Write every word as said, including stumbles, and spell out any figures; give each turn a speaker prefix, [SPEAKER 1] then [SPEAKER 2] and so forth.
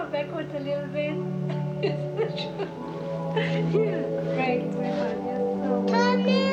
[SPEAKER 1] come backwards a little bit. Yeah, right, my heart, yes. Oh,